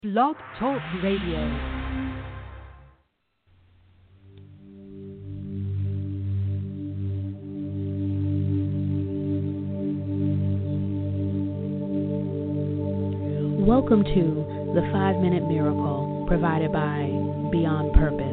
Blog Talk Radio. Welcome to the 5-Minute Miracle provided by Beyond Purpose.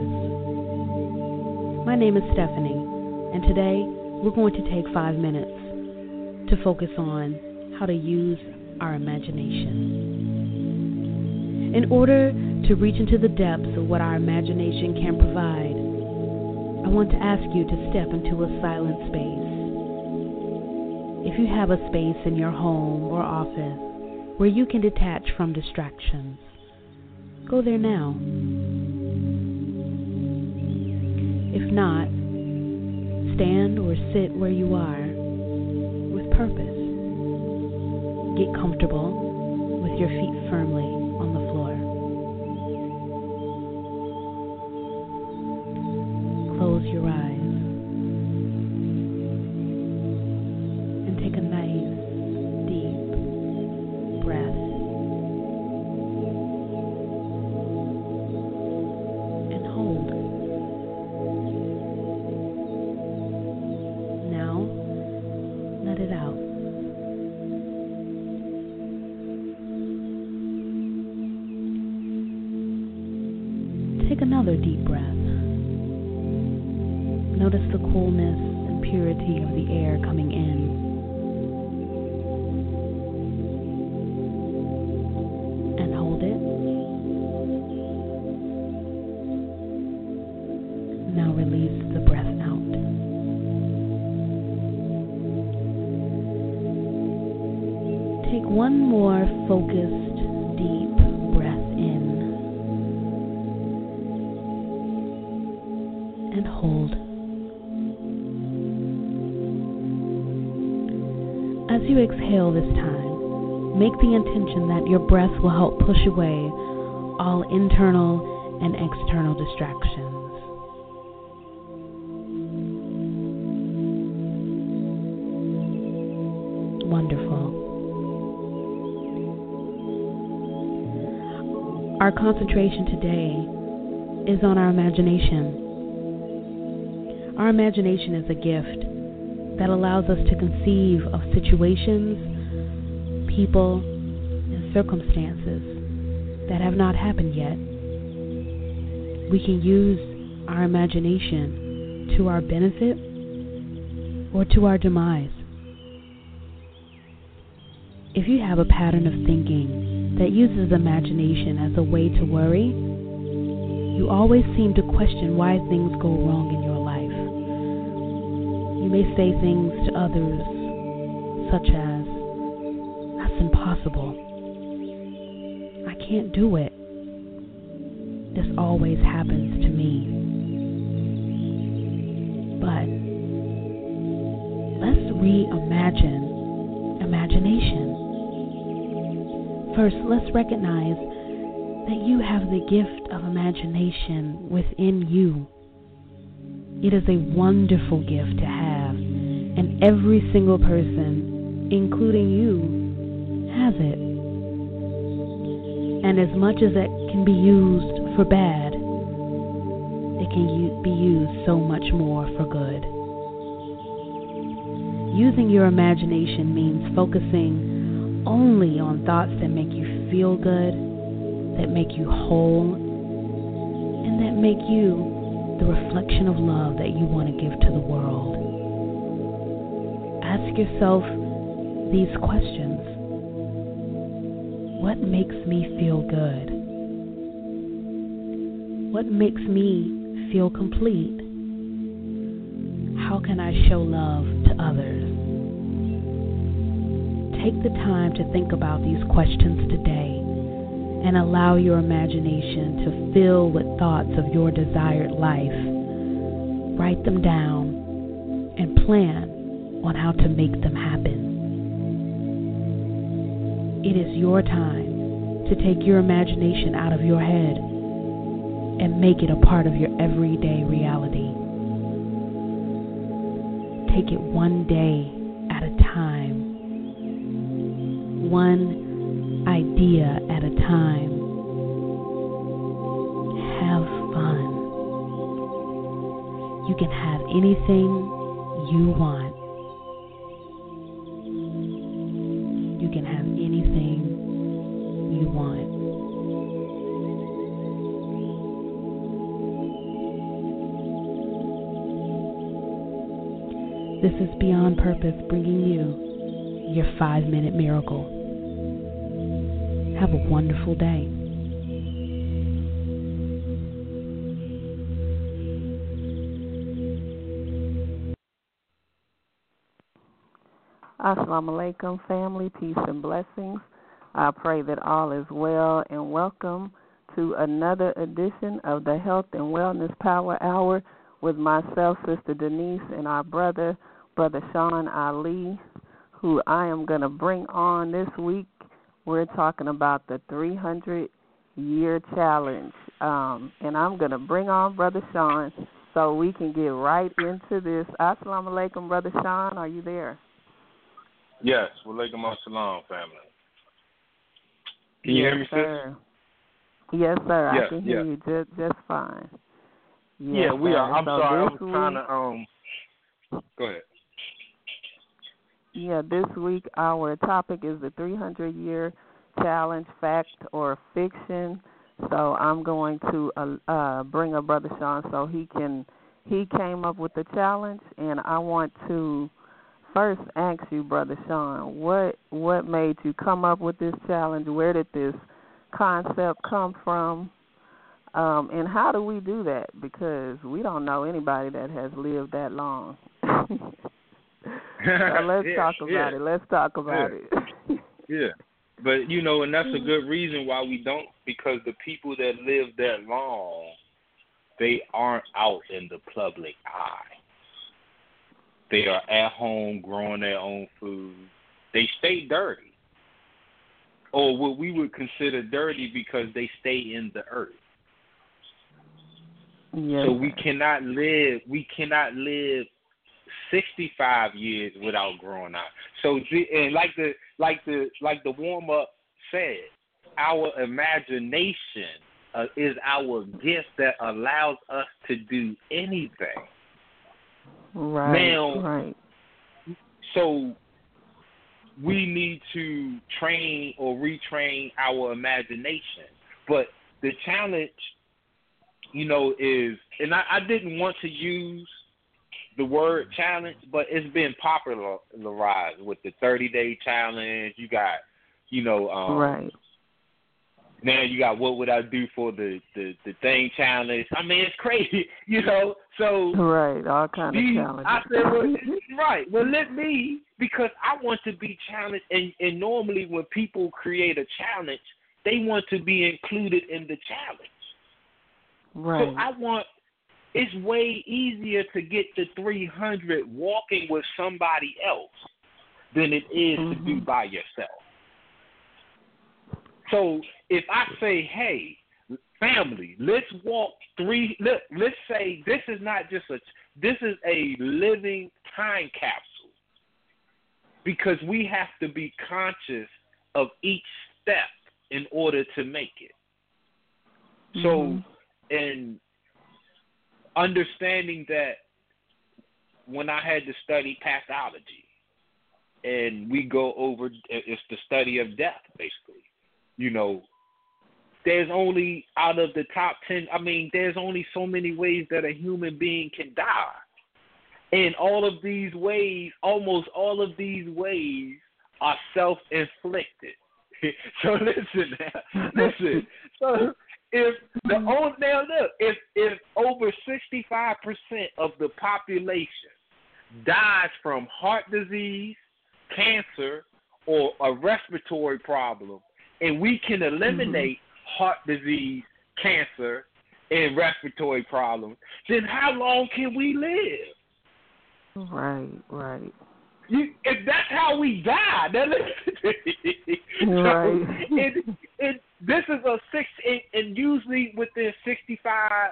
My name is Stephanie, and today we're going to take 5 minutes to focus on how to use our imagination. In order to reach into the depths of what our imagination can provide, I want to ask you to step into a silent space. If you have a space in your home or office where you can detach from distractions, go there now. If not, stand or sit where you are with purpose. Get comfortable with your feet firmly on the floor. Close your eyes and take a nice, deep breath. And hold. Now, let it out. Take another deep breath. Notice the coolness and purity of the air coming in. And hold it. Now release the breath out. Take one more focused, deep breath in. And hold. As you exhale this time, make the intention that your breath will help push away all internal and external distractions. Wonderful. Our concentration today is on our imagination. Our imagination is a gift that allows us to conceive of situations, people, and circumstances that have not happened yet. We can use our imagination to our benefit or to our demise. If you have a pattern of thinking that uses imagination as a way to worry, you always seem to question why things go wrong in your life. You may say things to others such as, "That's impossible. I can't do it. This always happens to me." But let's reimagine imagination. First, let's recognize that you have the gift of imagination within you. It is a wonderful gift to have, and every single person, including you, has it. And as much as it can be used for bad, it can be used so much more for good. Using your imagination means focusing only on thoughts that make you feel good, that make you whole, and that make you the reflection of love that you want to give to the world. Ask yourself these questions. What makes me feel good? What makes me feel complete? How can I show love to others? Take the time to think about these questions today and allow your imagination to fill with thoughts of your desired life. Write them down and plan on how to make them happen. It is your time to take your imagination out of your head and make it a part of your everyday reality. Take it one day at a time, one idea at a time, can have anything you want. You can have anything you want. This is Beyond Purpose bringing you your 5-minute miracle. Have a wonderful day. Assalamu alaikum, family, peace and blessings. I pray that all is well, and welcome to another edition of the Health and Wellness Power Hour with myself, Sister Denise, and our Brother Sean Ali, who I am going to bring on this week. We're talking about the 300-year challenge, and I'm going to bring on Brother Sean so we can get right into this. Assalamu alaikum, Brother Sean. Are you there? Yes, walaikum assalam, family. Can you hear me, sir? Yes, sir. Yes, I can hear you just fine. Yes, we are. I'm so sorry. I was trying to Go ahead. Yeah, this week our topic is the 300-year challenge, fact or fiction. So I'm going to bring up Brother Sean so he came up with the challenge, and I want to first ask you, Brother Sean, what made you come up with this challenge? Where did this concept come from? And how do we do that? Because we don't know anybody that has lived that long. So let's talk about it. Let's talk about it. Yeah. But, and that's a good reason why we don't, because the people that live that long, they aren't out in the public eye. They are at home growing their own food. They stay dirty, or what we would consider dirty because they stay in the earth. Yes. So we cannot live 65 years without growing out. So, and like the warm up said, our imagination is our gift that allows us to do anything. Right. Now, right. So we need to train or retrain our imagination. But the challenge, is, and I didn't want to use the word challenge, but it's been popularized with the 30-day challenge. You got, right. Now you got what would I do for the thing challenge. I mean, it's crazy, So right, all kinds of challenges. I said, well, right. Well, let me, because I want to be challenged, and normally when people create a challenge, they want to be included in the challenge. Right. So it's way easier to get to 300 walking with somebody else than it is to do by yourself. So if I say, hey, family, let's walk let's say this is not just this is a living time capsule, because we have to be conscious of each step in order to make it. So, and understanding that when I had to study pathology, and we go over, it's the study of death, basically. There's only, out of the top 10, there's only so many ways that a human being can die. And all of these ways, almost all of these ways are self-inflicted. So listen. So if over 65% of the population dies from heart disease, cancer, or a respiratory problem, and we can eliminate heart disease, cancer, and respiratory problems, then how long can we live? Right. If that's how we die, then right. So this is and usually within 65,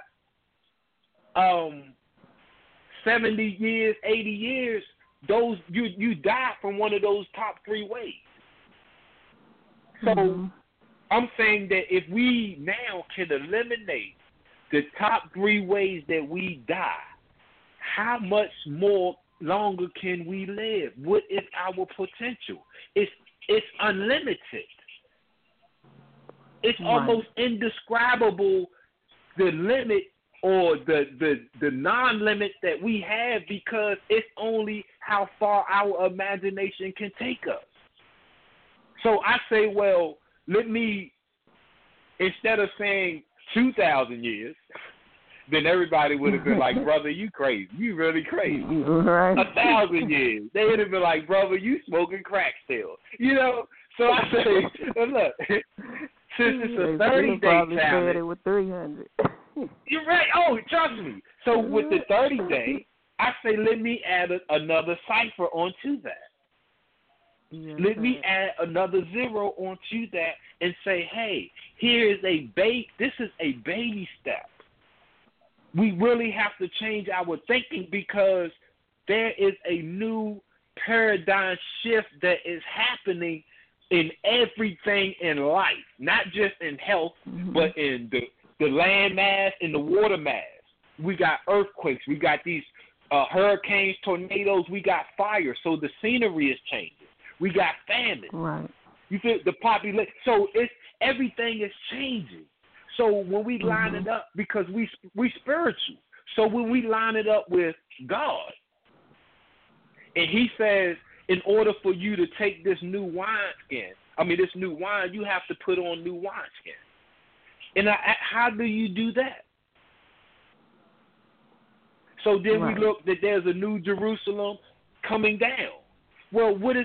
70 years, 80 years, those you die from one of those top three ways. So I'm saying that if we now can eliminate the top three ways that we die, how much more longer can we live? What is our potential? It's unlimited. It's almost indescribable, the limit or the non-limit that we have, because it's only how far our imagination can take us. So I say, well, let me, instead of saying 2,000 years, then everybody would have been like, brother, you crazy. You really crazy. Right. 1,000 years. They would have been like, brother, you smoking crack still. You know? So I say, look, since it's a 30-day challenge. It with 300. You're right. Oh, trust me. So with the 30-day, I say, let me add another cipher onto that. Yes, let me add another zero onto that and say, hey, here is this is a baby step. We really have to change our thinking, because there is a new paradigm shift that is happening in everything in life, not just in health, but in the land mass and the water mass. We got earthquakes. We got these hurricanes, tornadoes. We got fire. So the scenery is changing. We got famine. Right. You feel the population. So everything is changing. So when we line it up, because we spiritual. So when we line it up with God, and He says, in order for you to take this new this new wine, you have to put on new wineskin. And how do you do that? So then we look that there's a new Jerusalem coming down. Well, what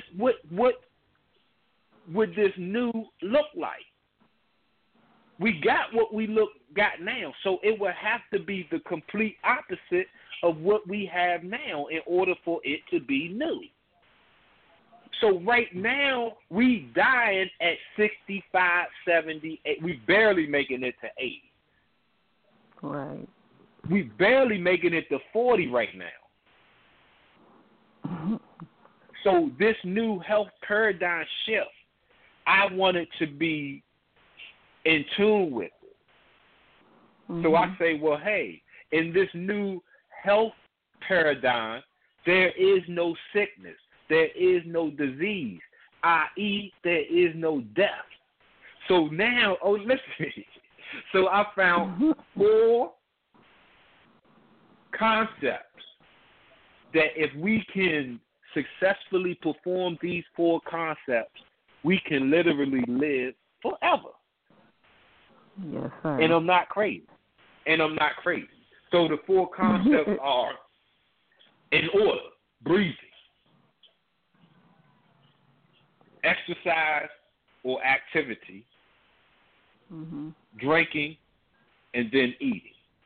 would this new look like? We got what we got now, so it would have to be the complete opposite of what we have now in order for it to be new. So right now, we dying at 65, 70, we barely making it to 80. Right. We barely making it to 40 right now. So this new health paradigm shift, I want it to be in tune with it. So I say, well, hey, in this new health paradigm, there is no sickness. There is no disease, i.e., there is no death. So now, listen. So I found 4 concepts that if we can successfully perform these 4 concepts, we can literally live forever. Yes, sir. And I'm not crazy. So the 4 concepts are, in order, breathing, exercise or activity, drinking, and then eating.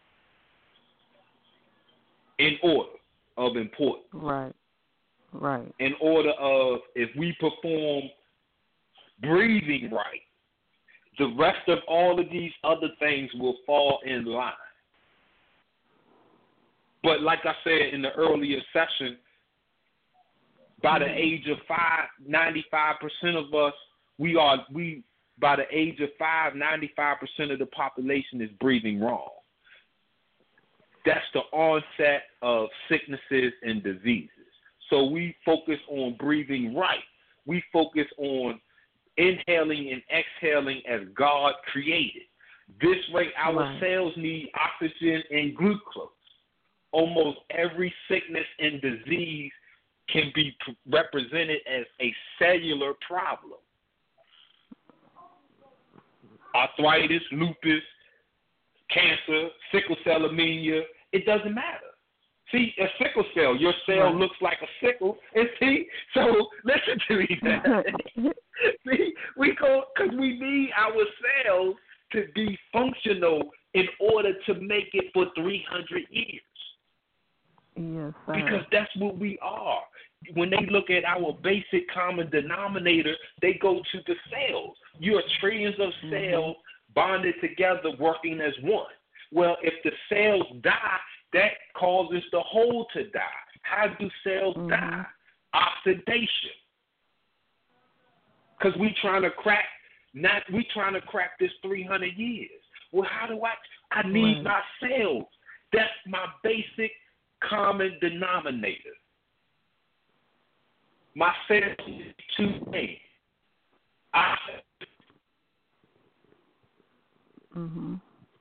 In order of importance. Right. In order of, if we perform breathing right, the rest of all of these other things will fall in line. But like I said in the earlier session, by the age of 5, 95% of us, by the age of 5, 95% of the population is breathing wrong. That's the onset of sicknesses and diseases. So we focus on breathing right. We focus on inhaling and exhaling as God created. This way, our cells need oxygen and glucose. Almost every sickness and disease can be represented as a cellular problem. Arthritis, lupus, cancer, sickle cell anemia, it doesn't matter. See, a sickle cell, your cell looks like a sickle. And see, so listen to me now. See, because we need our cells to be functional in order to make it for 300 years. Yes, sir. Because that's what we are. When they look at our basic common denominator, they go to the cells. You're trillions of cells bonded together working as one. Well, if the cells die, that causes the whole to die. How do cells die? Oxidation. Because we trying to crack this 300 years. Well, how do I need my cells? That's my basic common denominator. My cells need two things. Mhm.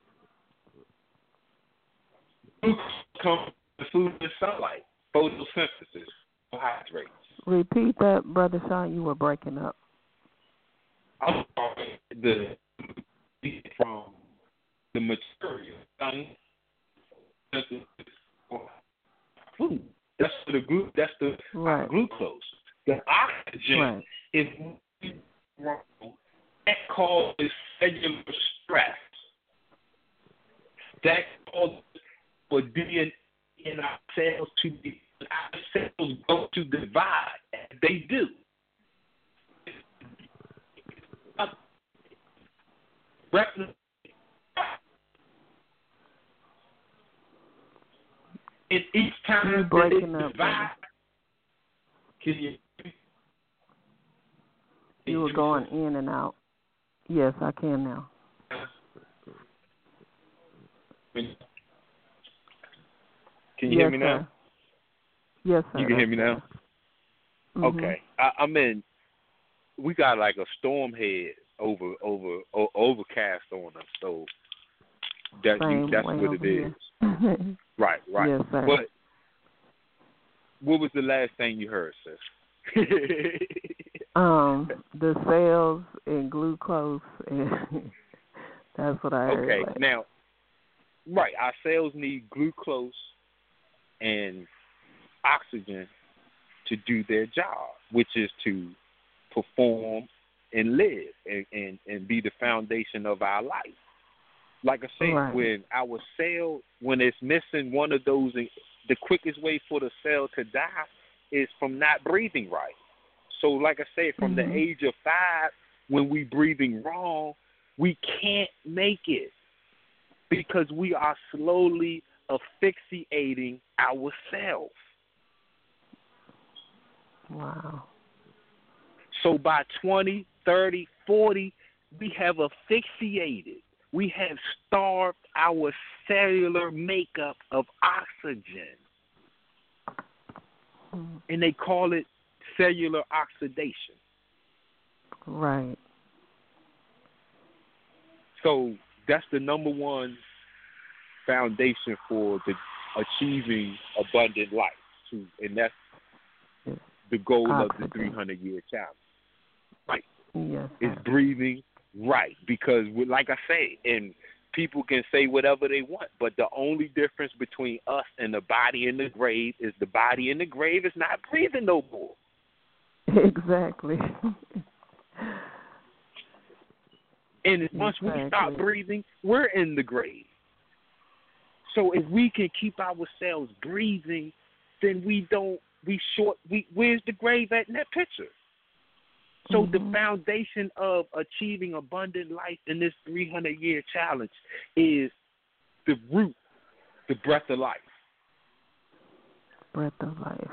Come from food and sunlight, photosynthesis, carbohydrates. Repeat that, Brother Sean. You were breaking up. I'm sorry, from the material, food. That's the Right. glucose. The oxygen is wrong. That causes cellular stress. That causes for DNA in our cells to be, our cells go to divide as they do. And each time You're that breaking it up, divides, can you were going in and out. Yes, I can now. Can you hear me now? Sir. Yes, sir. You can hear me now? Mm-hmm. Okay. I'm in. We got like a storm head overcast on us, so that's what it is. Right. Yes, sir. But what was the last thing you heard, sis? The cells and glucose, and that's what I heard. Okay, now, right, our cells need glucose and oxygen to do their job, which is to perform and live and be the foundation of our life. Like I said, when it's missing one of those, the quickest way for the cell to die is from not breathing right. So like I said, from the age of 5, when we breathing wrong, we can't make it because we are slowly asphyxiating ourselves. Wow. So by 20, 30, 40, we have asphyxiated. We have starved our cellular makeup of oxygen. And they call it cellular oxidation. Right. So that's the number one foundation for achieving abundant life. And that's the goal of the 300-year challenge. Right. Yes. It's breathing right. Because, like I say, and people can say whatever they want, but the only difference between us and the body in the grave is the body in the grave is not breathing no more. Exactly. And once we stop breathing, we're in the grave. So if we can keep ourselves breathing, then where's the grave at in that picture? So the foundation of achieving abundant life in this 300-year challenge is the root, the breath of life. Breath of life.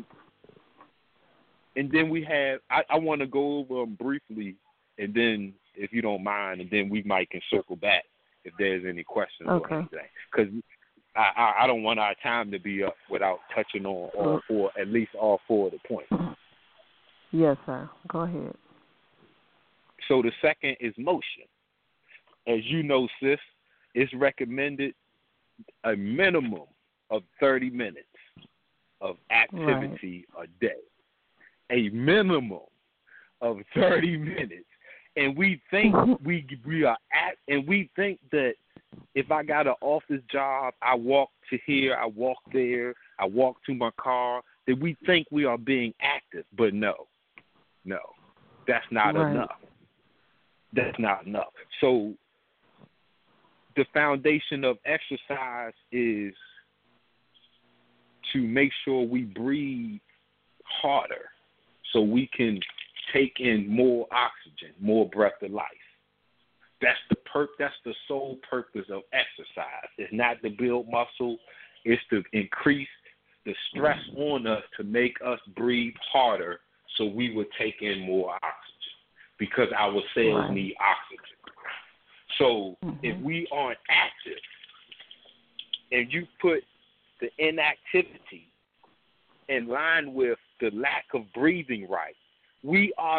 And then we have, I want to go over them briefly, and then, if you don't mind, and then we can circle back if there's any questions or anything. Because I don't want our time to be up without touching on at least all 4 of the points. Yes, sir. Go ahead. So the second is motion. As you know, sis, it's recommended a minimum of 30 minutes of activity a day. A minimum of 30 minutes. And we think we are and we think that if I got an office job, I walk to here, I walk there, I walk to my car, that we think we are being active. But no, that's not enough. That's not enough. So the foundation of exercise is to make sure we breathe harder so we can take in more oxygen, more breath of life. That's the sole purpose of exercise. It's not to build muscle. It's to increase the stress on us to make us breathe harder so we would take in more oxygen because our cells need oxygen. So if we aren't active and you put the inactivity in line with the lack of breathing right. We are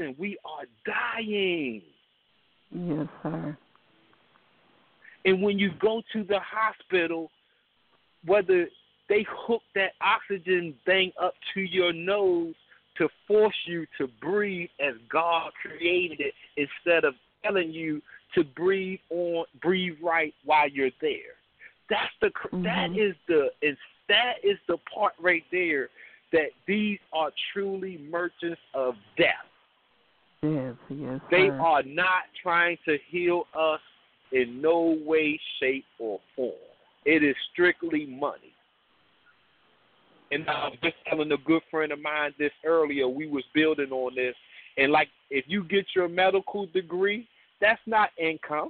dying. Yes, sir. And when you go to the hospital, whether they hook that oxygen thing up to your nose to force you to breathe as God created it, instead of telling you to breathe right while you're there. That is the part right there, that these are truly merchants of death. Yes, yes. They sir. are not trying to heal us in no way, shape, or form. It is strictly money. And I was just telling a good friend of mine this earlier. We was building on this. And, like, if you get your medical degree, that's not income.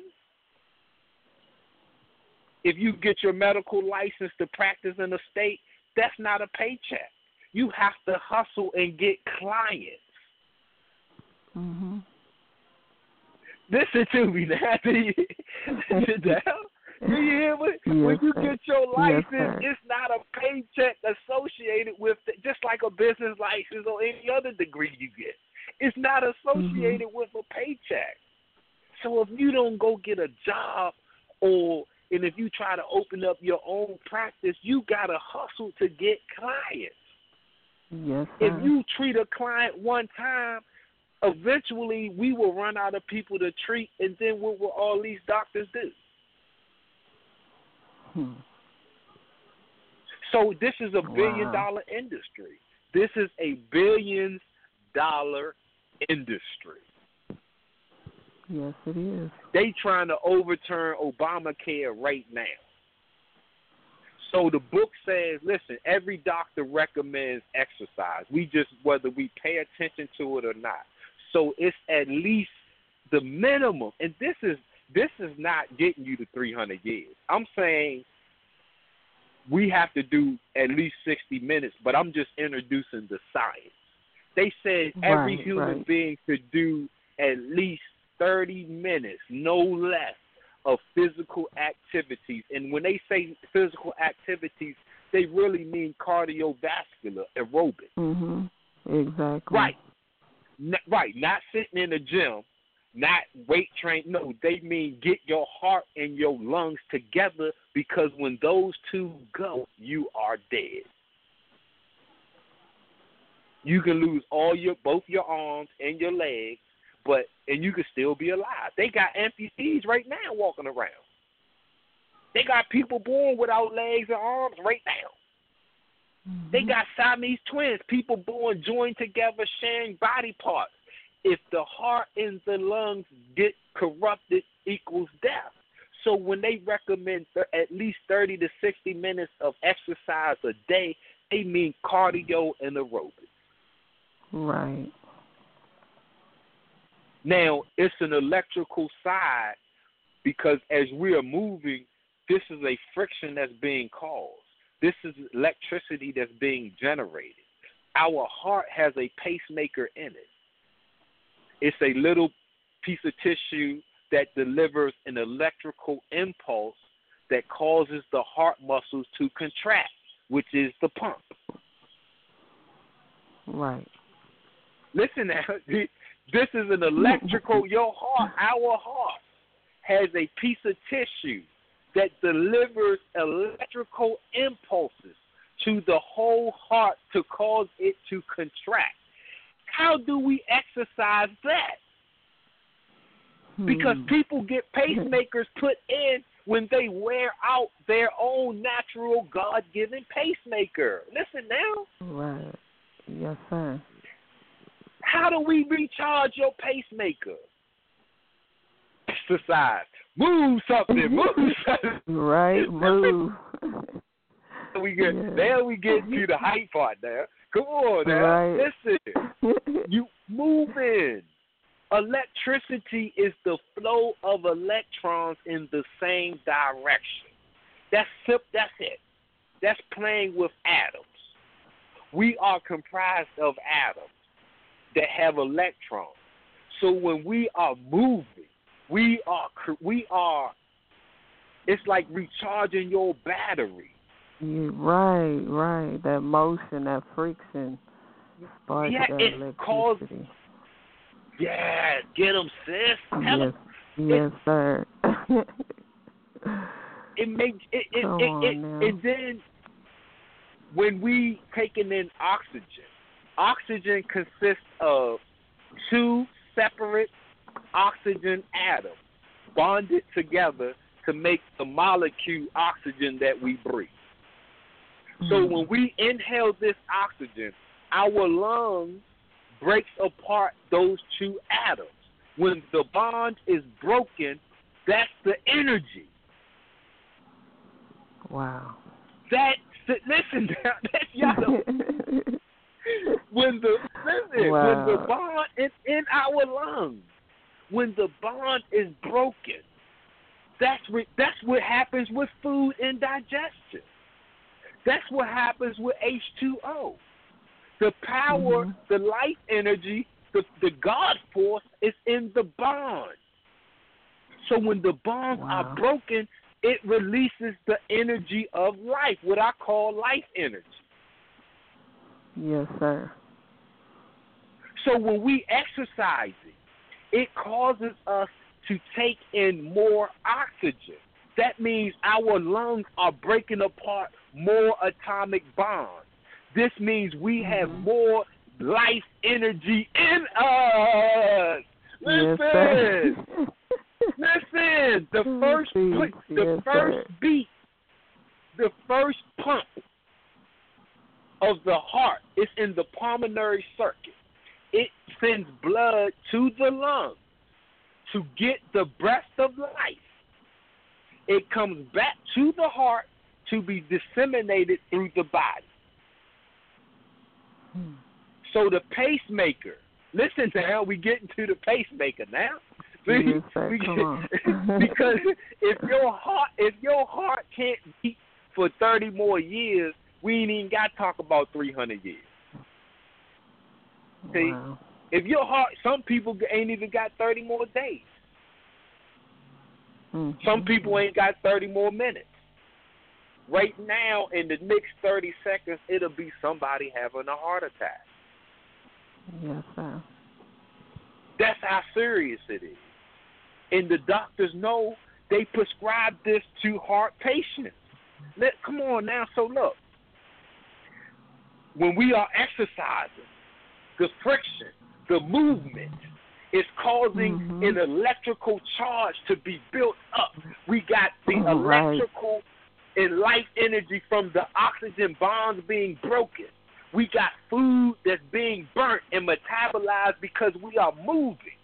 If you get your medical license to practice in a state, that's not a paycheck. You have to hustle and get clients. Mm-hmm. Listen to me now. Do you hear me? When you get your license, it's not a paycheck associated with it, just like a business license or any other degree you get. It's not associated with a paycheck. So if you don't go get a job, and if you try to open up your own practice, you got to hustle to get clients. Yes, sir. If you treat a client one time, eventually we will run out of people to treat, and then what will all these doctors do? So this is a billion-dollar industry. This is a billion-dollar industry. Yes, it is. They trying to overturn Obamacare right now. So the book says, listen, every doctor recommends exercise. We just, whether we pay attention to it or not. So it's at least the minimum. And this is not getting you to 300 years. I'm saying we have to do at least 60 minutes, but I'm just introducing the science. They said every human being could do at least 30 minutes, no less, of physical activities. And when they say physical activities, they really mean cardiovascular, aerobic. Mm-hmm. Exactly. Right. Not sitting in a gym, not weight train. No, they mean get your heart and your lungs together, because when those two go, you are dead. You can lose both your arms and your legs, and you can still be alive. They got amputees right now walking around. They got people born without legs and arms right now. Mm-hmm. They got Siamese twins, people born joined together, sharing body parts. If the heart and the lungs get corrupted, equals death. So when they recommend at least 30 to 60 minutes of exercise a day, they mean cardio and aerobics. Right. Now, it's an electrical side, because as we are moving, this is a friction that's being caused. This is electricity that's being generated. Our heart has a pacemaker in it. It's a little piece of tissue that delivers an electrical impulse that causes the heart muscles to contract, which is the pump. Right. Listen now. This is an electrical, our heart has a piece of tissue that delivers electrical impulses to the whole heart to cause it to contract. How do we exercise that? Because people get pacemakers put in when they wear out their own natural God-given pacemaker. Listen now. Right. Yes, sir. How do we recharge your pacemaker? Exercise. Move something. Move something. Right. Move. There we get to the hype part now. Come on now. Right. Listen. You moving. Electricity is the flow of electrons in the same direction. That's it. That's playing with atoms. We are comprised of atoms that have electrons. So when we are moving, we are it's like recharging your battery. Right. That motion, that friction sparks that electricity. Yeah, get them, sis. Yes, sir. It makes it, and then when we taking in oxygen consists of two separate oxygen atoms bonded together to make the molecule oxygen that we breathe. So when we inhale this oxygen, our lungs breaks apart those two atoms. When the bond is broken, that's the energy. Wow. Listen, that's y'all. When the bond is in our lungs, when the bond is broken, that's what happens with food and digestion. That's what happens with H2O. The power, the life energy, the God force is in the bond. So when the bonds are broken, it releases the energy of life, what I call life energy. Yes, sir. So when we exercise it causes us to take in more oxygen. That means our lungs are breaking apart more atomic bonds. This means we have more life energy in us. Listen. Yes, Listen, the first pump of the heart is in the pulmonary circuit. It sends blood to the lungs to get the breath of life. It comes back to the heart to be disseminated through the body. So the pacemaker, listen now, we get into the pacemaker now. Yes, sir, come on. Because if your heart can't beat for 30 more years, we ain't even got to talk about 300 years. See, if your heart, some people ain't even got 30 more days. Some people ain't got 30 more minutes. Right now, in the next 30 seconds, it'll be somebody having a heart attack. Yes, sir. That's how serious it is. And the doctors know they prescribe this to heart patients. Come on now. So look, when we are exercising, the friction, the movement is causing an electrical charge to be built up. We got the electrical and life energy from the oxygen bonds being broken. We got food that's being burnt and metabolized because we are moving.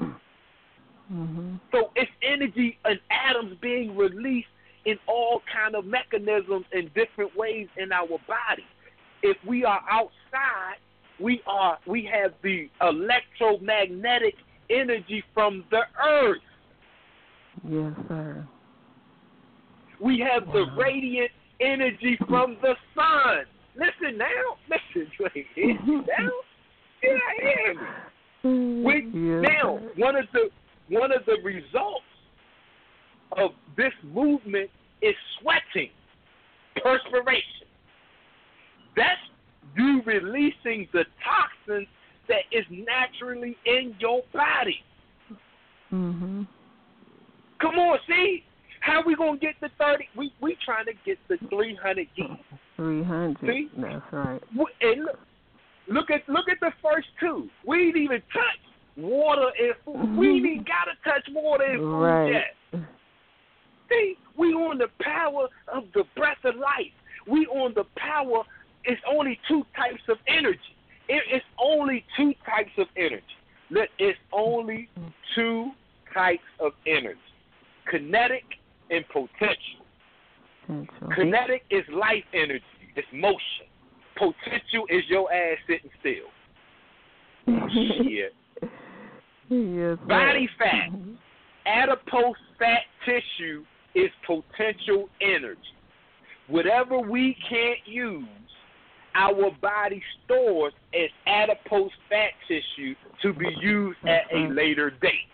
So it's energy and atoms being released in all kind of mechanisms in different ways in our body. If we are outside, we have the electromagnetic energy from the earth. Yes, sir. We have the radiant energy from the sun. Listen now. Listen, wait, now. Yeah, now, one of the results of this movement is sweating, perspiration. That's you releasing the toxins that is naturally in your body. Come on, see? How we going to get the 30? We trying to get the 300 gigs. 300. See? That's right. And look at the first two. We ain't even touched water and food. We ain't even got to touch water and food yet. See? We on the power of the breath of life. We on the power. It's only two types of energy. It's only two types of energy. It's only two types of energy. Kinetic and potential. Kinetic is life energy. It's motion. Potential is your ass sitting still. Shit. Yes, body fat. Adipose fat tissue is potential energy. Whatever we can't use, our body stores as adipose fat tissue to be used at a later date.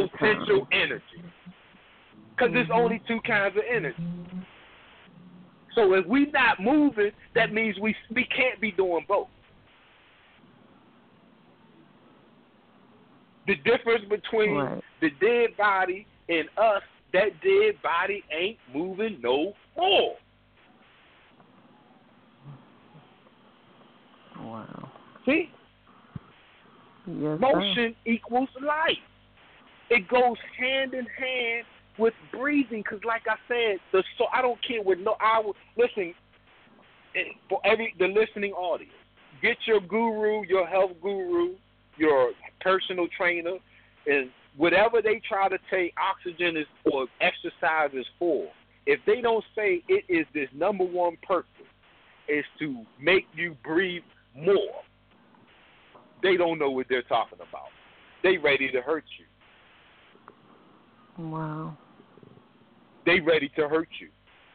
Potential energy. Because there's only two kinds of energy. So if we not moving, that means we can't be doing both. The difference between the dead body and us, that dead body ain't moving no more. Wow. See? Yes, motion equals life. It goes hand in hand with breathing, because like I said, I don't care what listen, for the listening audience, get your guru, your health guru, your personal trainer, and whatever they try to take oxygen or exercise is for. If they don't say it is this number one purpose is to make you breathe more, they don't know what they're talking about. They ready to hurt you. Wow. They ready to hurt you.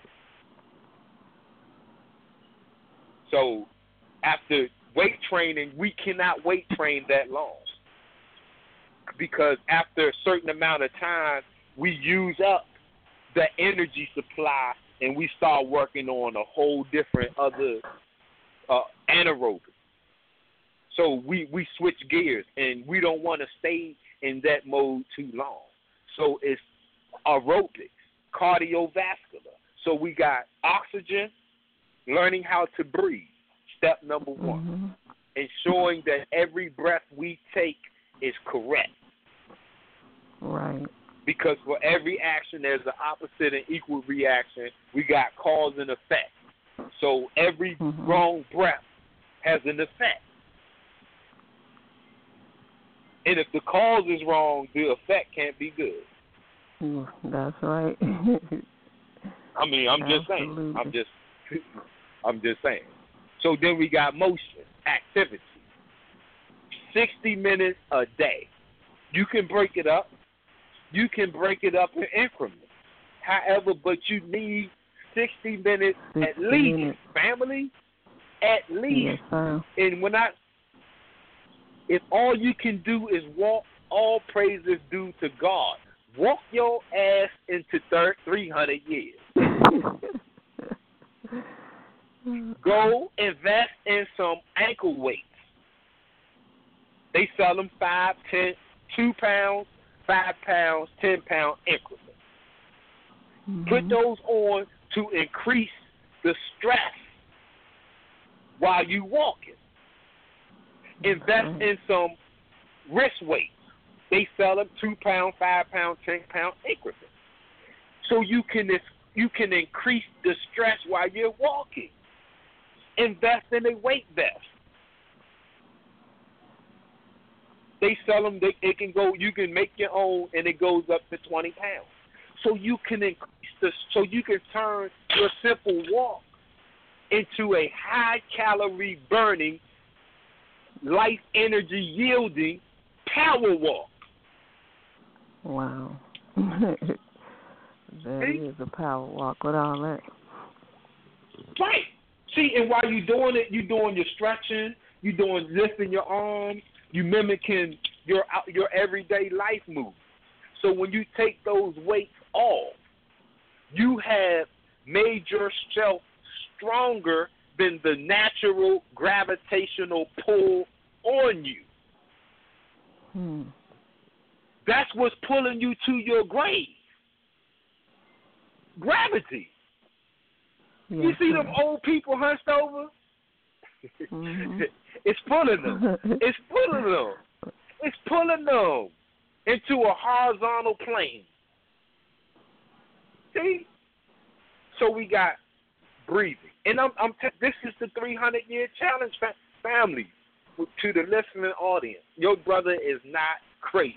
So after weight training, we cannot weight train that long, because after a certain amount of time, we use up the energy supply and we start working on a whole different other anaerobic. So we switch gears, and we don't want to stay in that mode too long. So it's aerobics, cardiovascular. So we got oxygen, learning how to breathe, step number one, ensuring that every breath we take is correct. Right. Because for every action, there's an opposite and equal reaction. We got cause and effect. So every wrong breath has an effect. And if the cause is wrong, the effect can't be good. That's right. I mean, I'm just saying. I'm just saying. So then we got motion, activity. 60 minutes a day. You can break it up. You can break it up in increments. However, but you need 60 minutes at least, family. At least. Yes, and if all you can do is walk, all praise is due to God. Walk your ass into 300 years. Go invest in some ankle weights. They sell them 5, 10, 2 pounds, 5 pounds, 10-pound increments. Put those on to increase the stress while you walking. Invest in some wrist weights. They sell them 2 pound, 5 pound, 10-pound increments. So you can increase the stress while you're walking. Invest in a weight vest. They sell them. It can go. You can make your own, and it goes up to 20 pounds. So you can increase so you can turn your simple walk into a high calorie burning, life energy yielding power walk. Wow. That is a power walk with all that. Right. See, and while you're doing it, you're doing your stretching, you're doing lifting your arms, you mimicking your everyday life moves. So when you take those weights off, you have made yourself stronger than the natural gravitational pull on you. That's what's pulling you to your grave. Gravity. Yes, you see them old people hunched over? It's pulling them. It's pulling them. It's pulling them into a horizontal plane. See? So we got breathing. And this is the 300-year challenge, family, to the listening audience. Your brother is not crazy.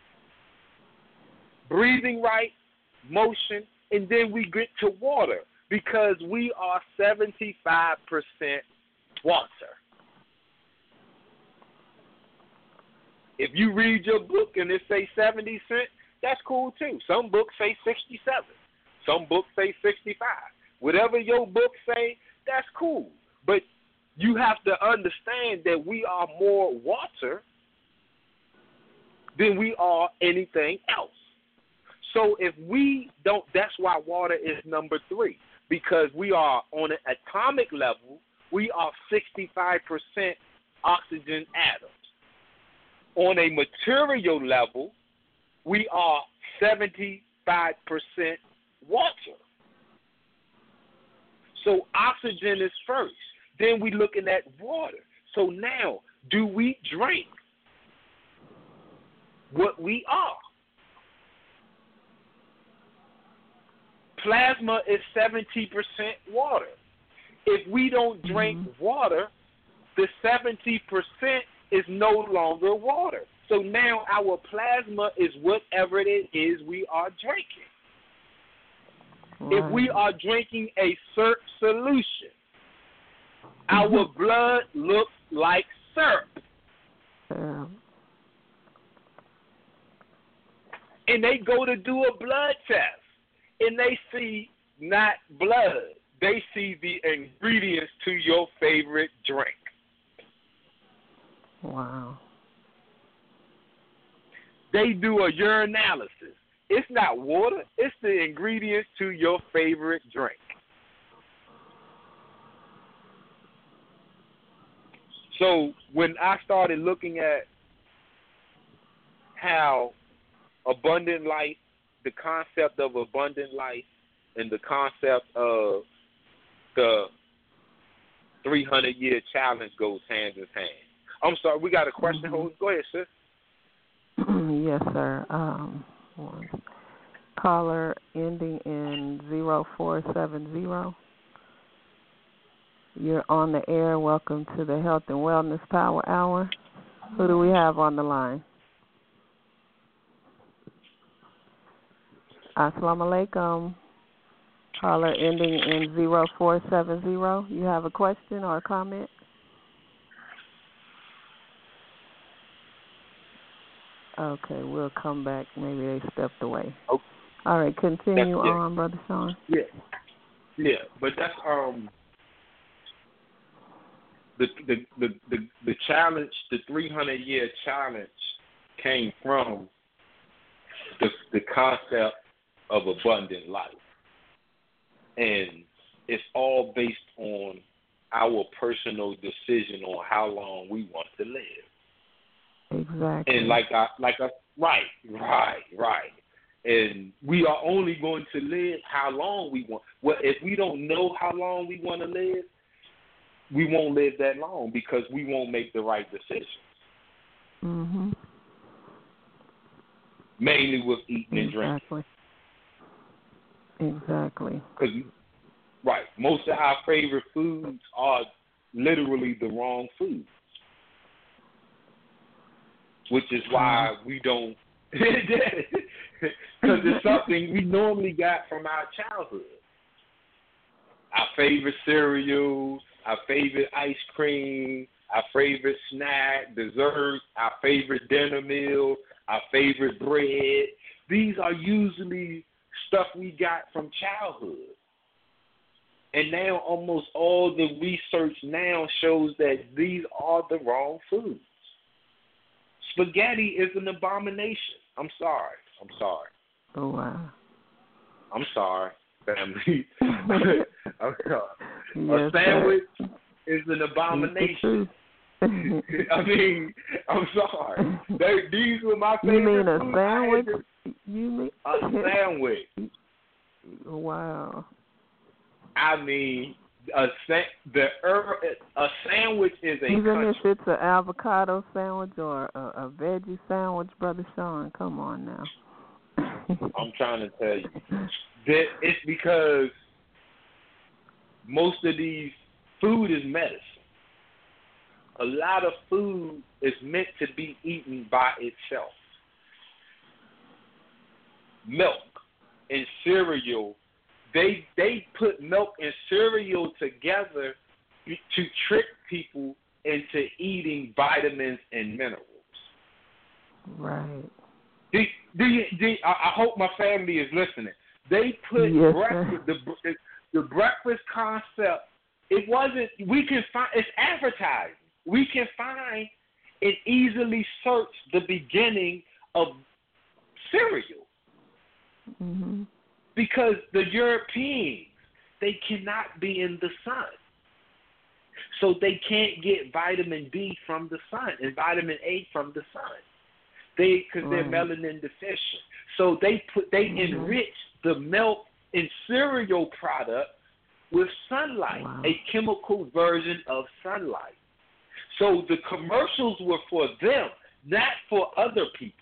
Breathing right, motion, and then we get to water, because we are 75% water. If you read your book and it say 70 cents, that's cool too. Some books say 67. Some books say 65. Whatever your book say, that's cool. But you have to understand that we are more water than we are anything else. So if we don't, that's why water is number 3. because we are on an atomic level, we are 65% oxygen atoms. On a material level, we are 75% water. So oxygen is first. Then we looking at water. So now, do we drink what we are? Plasma is 70% water. If we don't drink water, the 70% is no longer water. So now our plasma is whatever it is we are drinking. Right. If we are drinking a syrup solution, our blood looks like syrup. And they go to do a blood test, and they see not blood. They see the ingredients to your favorite drink. Wow. They do a urinalysis. It's not water. It's the ingredients to your favorite drink. So when I started looking at how abundant life, the concept of abundant life, and the concept of the 300-year challenge goes hand in hand. I'm sorry, we got a question. Go ahead, sis. Yes, sir. Caller ending in 0470. You're on the air. Welcome to the Health and Wellness Power Hour. Who do we have on the line? Assalamu alaikum. Caller ending in 0470. You have a question or a comment? Okay, we'll come back. Maybe they stepped away. Okay. All right, continue on, Brother Sean. Yeah, but that's the challenge, the 300-year challenge came from the concept of abundant life, and it's all based on our personal decision on how long we want to live. Exactly. And right. And we are only going to live how long we want. Well, if we don't know how long we want to live, we won't live that long because we won't make the right decisions. Mhm. Mainly with eating and drinking. Exactly. Because, right, most of our favorite foods are literally the wrong foods. Which is why we don't, because it's something we normally got from our childhood. Our favorite cereals, our favorite ice cream, our favorite snack, dessert, our favorite dinner meal, our favorite bread. These are usually stuff we got from childhood. And now almost all the research now shows that these are the wrong foods. Spaghetti is an abomination. I'm sorry. Oh, wow. I'm sorry, family. I'm sorry. Yes, a sandwich is an abomination. I mean, I'm sorry. These were my favorite. You mean a food sandwich? A sandwich. Wow. I mean, a sandwich is a even country. if it's an avocado sandwich or a veggie sandwich, Brother Sean, come on now. I'm trying to tell you that it's because most of these food is medicine. A lot of food is meant to be eaten by itself. Milk and cereal. They put milk and cereal together to trick people into eating vitamins and minerals. Right. I hope my family is listening. They put the breakfast concept. It wasn't. We can find. It's advertising. We can find and easily search the beginning of cereal. Mm-hmm. Because the Europeans, they cannot be in the sun. So they can't get vitamin D from the sun and vitamin A from the sun. Because they're melanin deficient. So they enrich the milk and cereal product with sunlight, a chemical version of sunlight. So the commercials were for them, not for other people.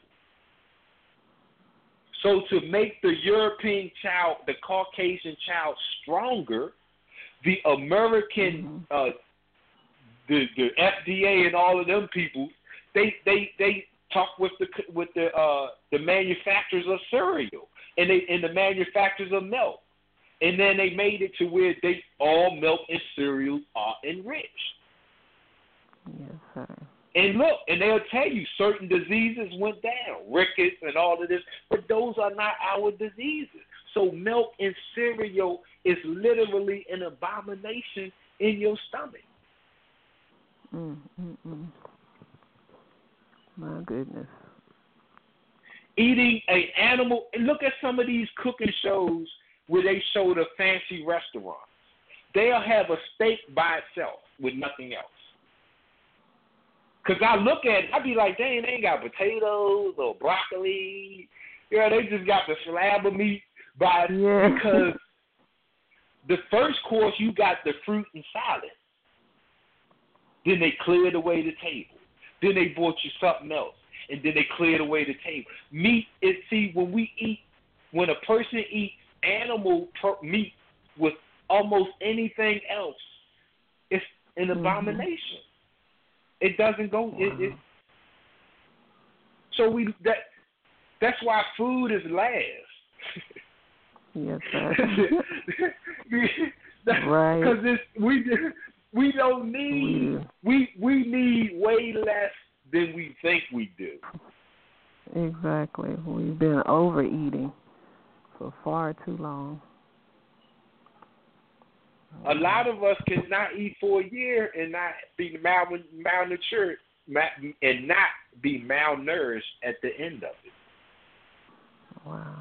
So to make the European child, the Caucasian child stronger, the American, the FDA and all of them people, they talk with the manufacturers of cereal and the manufacturers of milk, and then they made it to where all milk and cereal are enriched. Yes, sir. And look, and they'll tell you certain diseases went down, rickets and all of this, but those are not our diseases. So milk and cereal is literally an abomination in your stomach. My goodness. Eating an animal, and look at some of these cooking shows where they show the fancy restaurants. They'll have a steak by itself with nothing else. Because I look at it, I be like, dang, they ain't got potatoes or broccoli. They just got the slab of meat by it. Because the first course, you got the fruit and salad. Then they cleared away the table. Then they brought you something else. And then they cleared away the table. Meat is, when a person eats animal meat with almost anything else, it's an abomination. It doesn't go. So that's why food is last. Yes, sir. Right. Because we don't need. We need way less than we think we do. Exactly. We've been overeating for far too long. A lot of us cannot eat for a year and not be malnourished and not be malnourished at the end of it. Wow.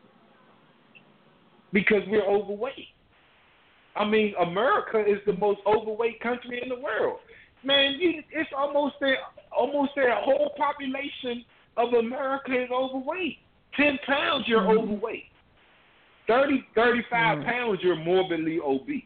Because we're overweight. I mean, America is the most overweight country in the world. Man, it's almost their whole population of America is overweight. 10 pounds, you're overweight. 35 pounds, you're morbidly obese.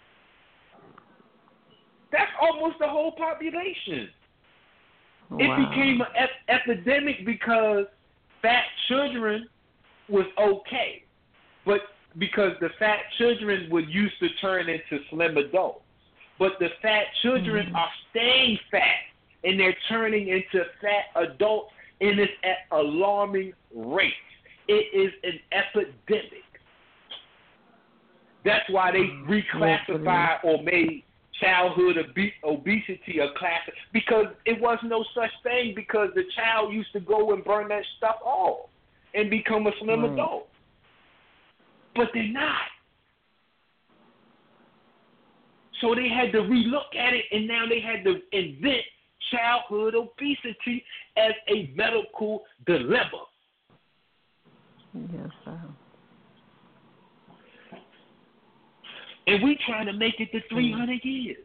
That's almost the whole population. Wow. It became an epidemic because fat children was okay, but because the fat children were used to turn into slim adults. But the fat children are staying fat, and they're turning into fat adults, and it's at alarming rates. It is an epidemic. That's why they reclassified or made childhood obesity a class, because it was no such thing, because the child used to go and burn that stuff off and become a slim adult. But they're not. So they had to relook at it, and now they had to invent childhood obesity as a medical dilemma. Yes, sir. And we trying to make it to 300 years.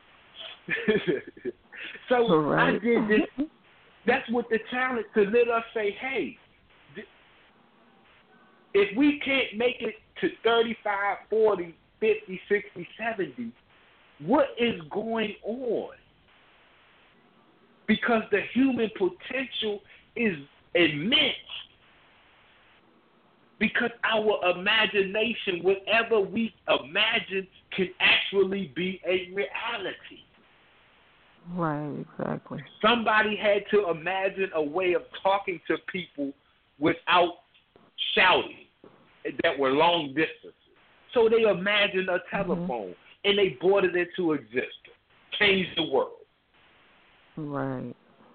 So I did this. That's what the challenge, to let us say, hey, if we can't make it to 35, 40, 50, 60, 70, what is going on? Because the human potential is immense. Because our imagination, whatever we imagine, can actually be a reality. Right, exactly. Somebody had to imagine a way of talking to people without shouting that were long distances. So they imagined a telephone, and they brought it into existence, changed the world. Right.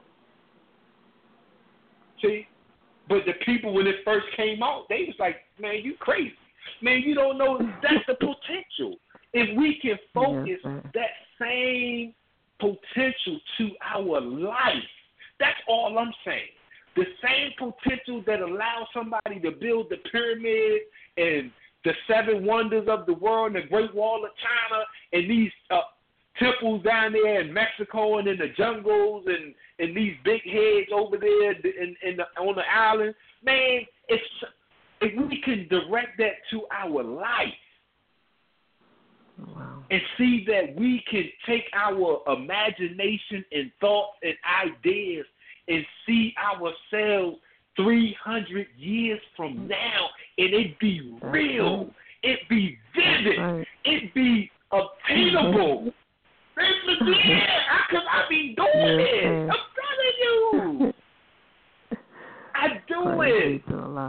See? But the people, when it first came out, they was like, man, you crazy. Man, you don't know. That's the potential. If we can focus that same potential to our life, that's all I'm saying. The same potential that allows somebody to build the pyramid and the seven wonders of the world, and the Great Wall of China, and these temples down there in Mexico and in the jungles and these big heads over there on the island. Man, if we can direct that to our life, wow, and see that we can take our imagination and thoughts and ideas and see ourselves 300 years from now, and it be real, it be vivid, it be obtainable. Because I be doing it. I'm telling you. I do it.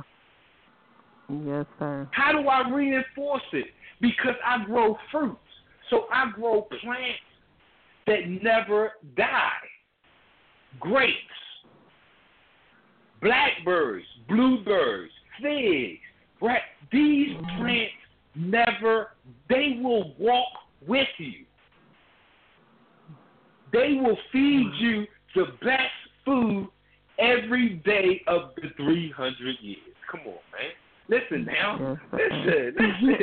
Yes, sir. How do I reinforce it? Because I grow fruits. So I grow plants that never die. Grapes, blackberries, bluebirds, figs. Right? These plants they will walk with you. They will feed you the best food every day of the 300 years. Come on, man. Listen now. Listen.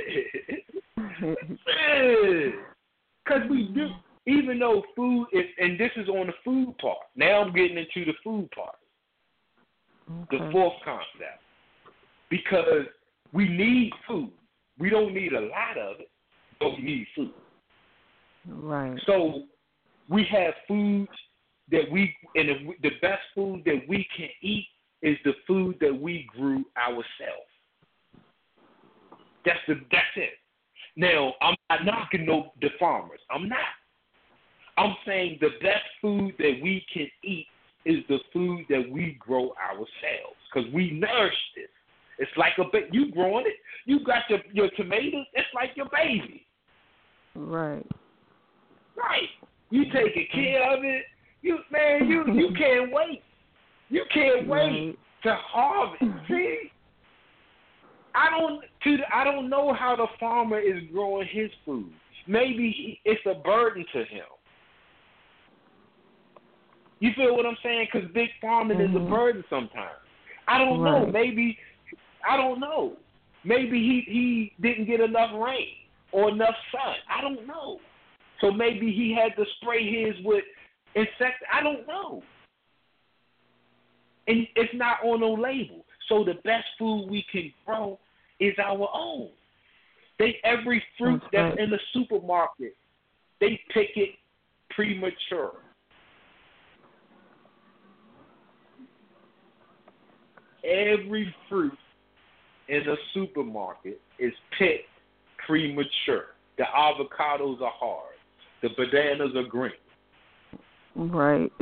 Because we do, even though food is, and this is on the food part. Now I'm getting into the food part. Okay. The fourth concept. Because we need food. We don't need a lot of it, but we need food. Right. So we have foods that the best food that we can eat is the food that we grew ourselves. That's it. Now, I'm not knocking the farmers. I'm not. I'm saying the best food that we can eat is the food that we grow ourselves, because we nourish it. It's like you growing it. You got your tomatoes. It's like your baby. Right. Right. You taking care of it. You can't wait. You can't wait to harvest. See, I don't know how the farmer is growing his food. Maybe it's a burden to him. You feel what I'm saying? Because big farming is a burden sometimes. I don't know. Maybe I don't know. Maybe he didn't get enough rain or enough sun. I don't know. So maybe he had to spray his with insect. I don't know. And it's not on no label. So the best food we can grow is our own. Every fruit that's in the supermarket, they pick it premature. Every fruit in the supermarket is picked premature. The avocados are hard. The bananas are green. Right.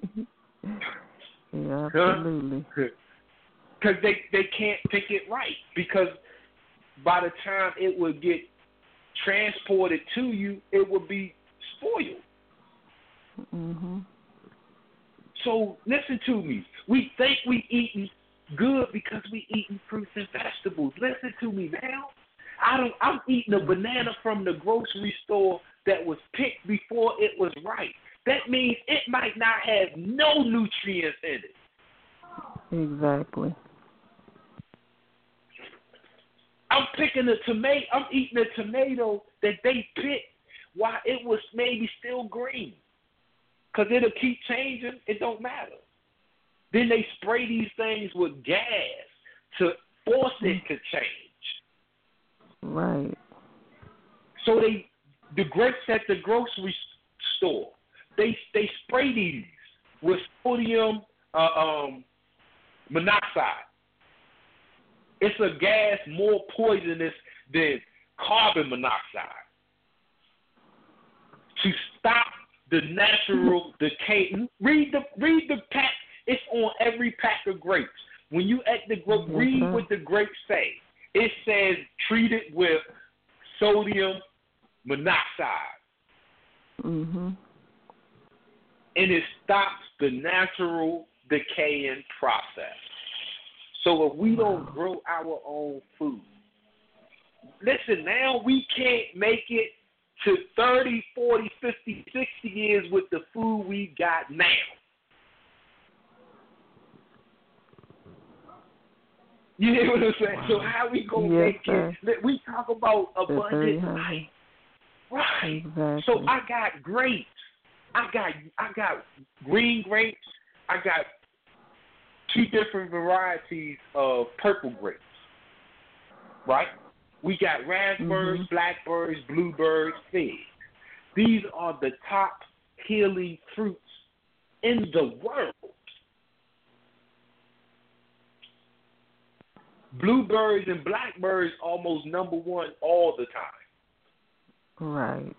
Yeah, absolutely. Because they can't pick it right. Because by the time it would get transported to you, it would be spoiled. Mm-hmm. So listen to me. We think we eating good because we eating fruits and vegetables. Listen to me now. I'm eating a banana from the grocery store that was picked before it was ripe. That means it might not have no nutrients in it. Exactly. I'm picking a tomato. I'm eating a tomato that they picked while it was maybe still green. Because it'll keep changing. It don't matter. Then they spray these things with gas to force it to change. Right. So the grapes at the grocery store, they spray these with sodium monoxide. It's a gas more poisonous than carbon monoxide to stop the natural decay. Read the pack. It's on every pack of grapes. When you at the read what the grapes say. It says treated with sodium monoxide. Mm-hmm. And it stops the natural decaying process. So if we don't grow our own food, listen, now we can't make it to 30, 40, 50, 60 years with the food we got now. You hear what I'm saying? Wow. So how we gonna make it? We talk about abundant life, right? Exactly. So I got grapes. I got green grapes. I got 2 different varieties of purple grapes. Right? We got raspberries, blackberries, blueberries, figs. These are the top healing fruits in the world. Blueberries and blackberries almost number 1 all the time. Right.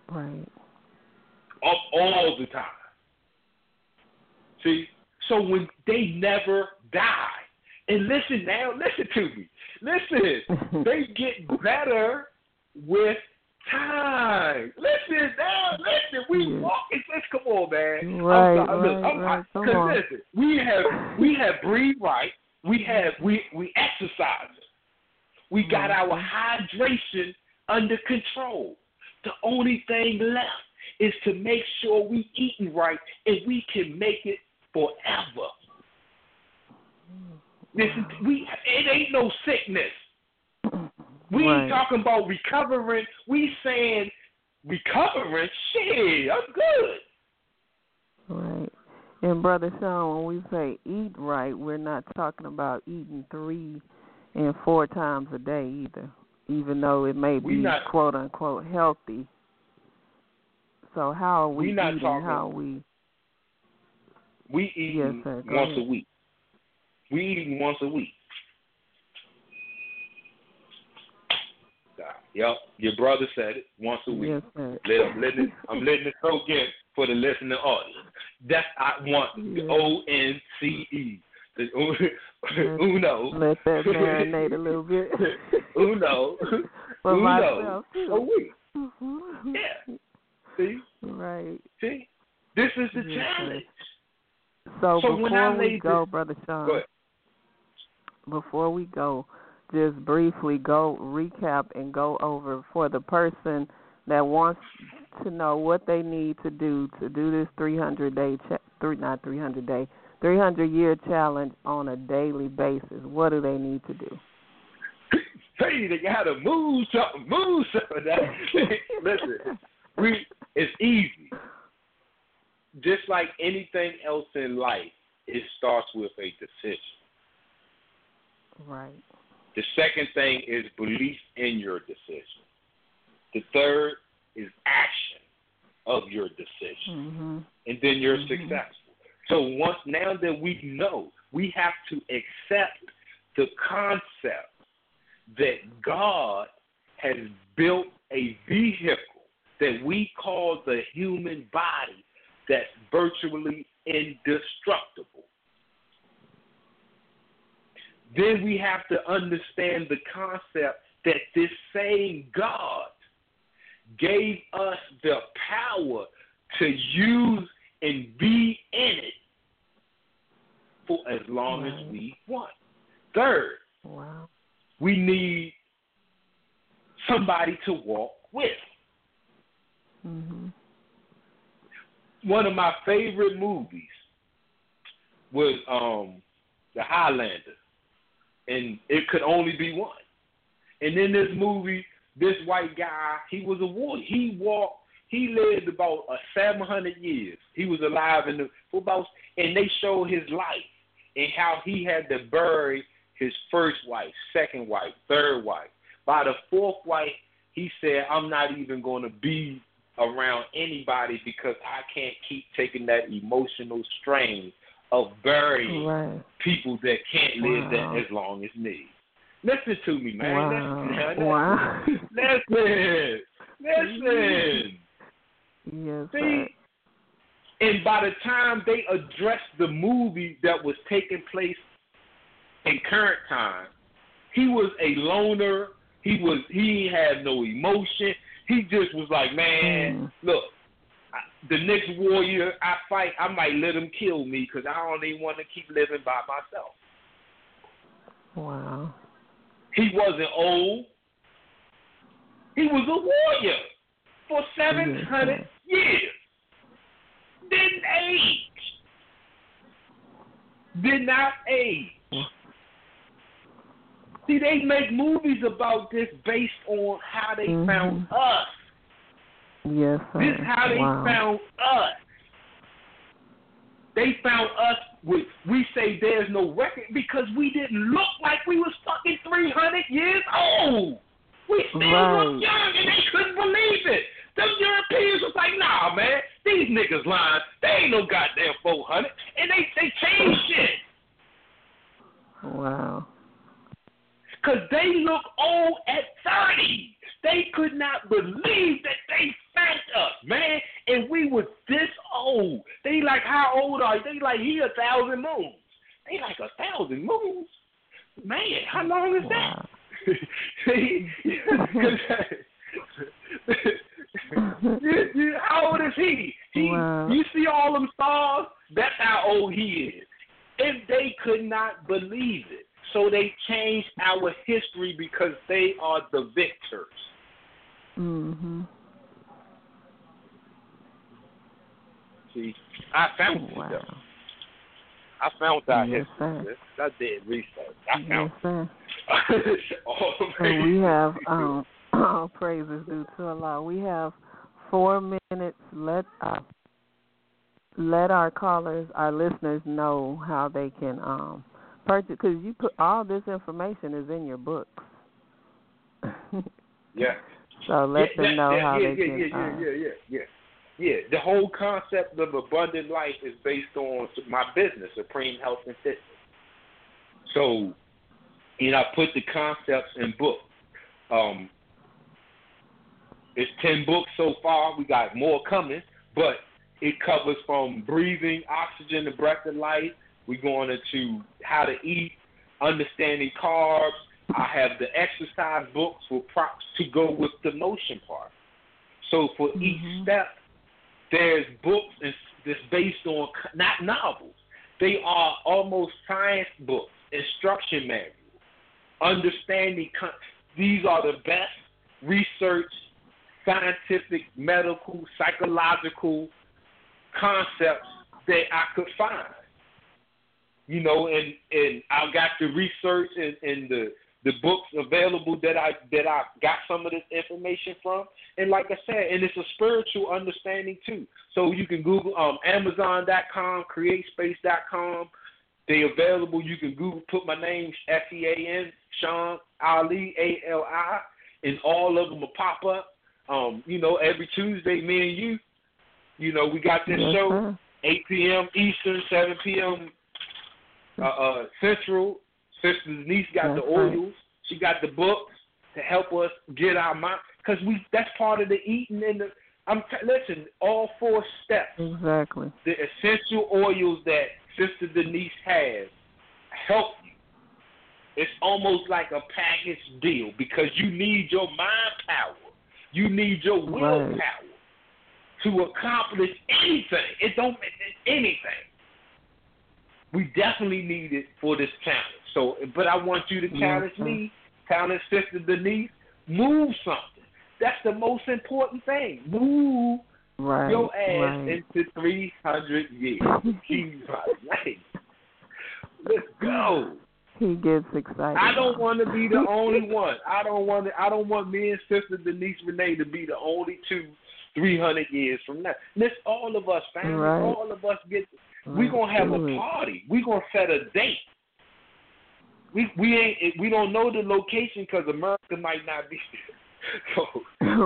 All the time. See? So when they never die. And listen to me. Listen, they get better with time. Listen, we walk. Let's come on, man. Right. Because listen, we have breathe right. We exercise. We got our hydration under control. The only thing left is to make sure we eating right, and we can make it forever. Listen, it ain't no sickness. We ain't talking about recovering. We saying recovering. Shit, I'm good. Right. And Brother Sean, when we say eat right, we're not talking about eating 3 and 4 times a day either, even though it may be quote unquote healthy. So how are we eating? How are we? We eating once a week. We eating once a week. Yep, your brother said it once a week. Yes, sir. I'm letting it soak in for the listening audience. That's I want ONCE. Uno. Let that marinate a little bit. Uno. For myself too. A week. Yeah. See? Right. See? This is the challenge. So before we go, Brother Sean, go ahead. Before we go, just briefly go recap and go over for the person that wants to know what they need to do this 300-year challenge on a daily basis. What do they need to do? Hey, they got to move something. Listen, it's easy. Just like anything else in life, it starts with a decision. Right. The second thing is belief in your decision. The third is action of your decision. And then you're successful. So now that we know, we have to accept the concept that God has built a vehicle that we call the human body that's virtually indestructible. Then we have to understand the concept that this same God gave us the power to use and be in it for as long as we want. Third, we need somebody to walk with. One of my favorite movies was The Highlander. And it could only be one. And in this movie, this white guy, he was a warrior. He lived about 700 years. He was alive and they showed his life and how he had to bury his first wife, second wife, third wife. By the fourth wife, he said, I'm not even going to be around anybody because I can't keep taking that emotional strain of burying people that can't live that as long as me. Listen to me, man. Listen. Yes, see, and by the time they addressed the movie that was taking place in current time, he was a loner. He had no emotion. He just was like, man, look, the next warrior I fight, I might let him kill me because I don't even want to keep living by myself. Wow. He wasn't old. He was a warrior for 700 years. Didn't age. Did not age. See, they make movies about this based on how they found us. Yes, sir. This is how they found us. They found us with, we say there's no record because we didn't look like we was fucking 300 years old. We still look young and they couldn't believe it. Them Europeans was like, nah, man, these niggas lying. They ain't no goddamn 400. And they changed shit. Wow. Because they look old at 30. They could not believe that they found us, man. And we was this old. They like, how old are you? They like, he 1,000 moons. They like 1,000 moons? Man, how long is that? How old is he? You see all them stars? That's how old he is. And they could not believe it. So they changed our history because they are the victors. See, I found it, though. I found our history. I did research. I found it. And we have all praises due to Allah. We have 4 minutes. Let our callers, our listeners know how they can purchase, because you put all this information is in your books. Yeah. So let them know how they can. Yeah. The whole concept of abundant life is based on my business, Supreme Health and Fitness. So, I put the concepts in books. It's 10 books so far. We got more coming, but it covers from breathing, oxygen, the breath of life. We're going into how to eat, understanding carbs. I have the exercise books for props to go with the motion part. So for each step, there's books that's based on, not novels. They are almost science books, instruction manuals, understanding. These are the best research, scientific, medical, psychological concepts that I could find. And I got the research and the books available that I got some of this information from. And like I said, and it's a spiritual understanding too. So you can Google Amazon.com, CreateSpace.com. They available. You can Google, put my name, Sean, Sean Ali, Ali, and all of them will pop up. Every Tuesday, me and you, we got this show, 8 p.m. Eastern, 7 p.m. Central. Sister Denise got the oils. She got the books to help us get our mind, because that's part of the eating and the. Listen, all 4 steps. Exactly. The essential oils that Sister Denise has help you. It's almost like a package deal, because you need your mind power. You need your willpower to accomplish anything. It don't anything. We definitely need it for this challenge. So, but I want you to challenge me, challenge Sister Denise, move something. That's the most important thing. Move your ass into 300 years. Jesus, let's go. He gets excited. I don't want to be the only one. I don't want me and Sister Denise Renee to be the only 300 years from now. Let's all of us, family, all of us get. We're gonna have a party. We're gonna set a date. We don't know the location because America might not be there. So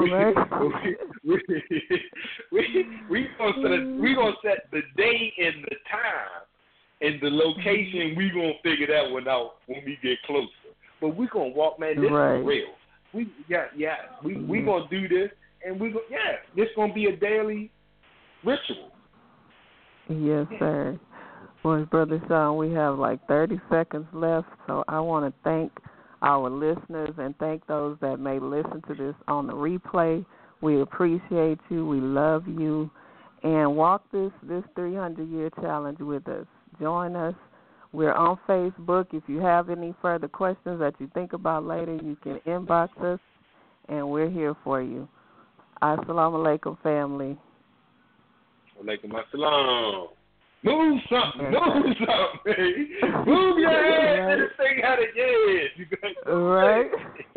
we gonna set the day and the time and the location. We gonna figure that one out when we get closer. But we gonna walk, man. This is real. We gonna do this, and this gonna be a daily ritual. Yes, sir. Well, Brother Sean, we have like 30 seconds left, so I want to thank our listeners and thank those that may listen to this on the replay. We appreciate you. We love you. And walk this 300-year challenge with us. Join us. We're on Facebook. If you have any further questions that you think about later, you can inbox us, and we're here for you. Assalamu alaikum, family. Alaikum assalam. Move something. Move something. Move your head. Right. This thing got a head. Right.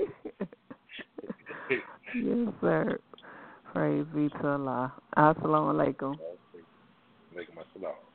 Yes, sir. Praise be to Allah. Assalamu alaikum. Alaikum assalam.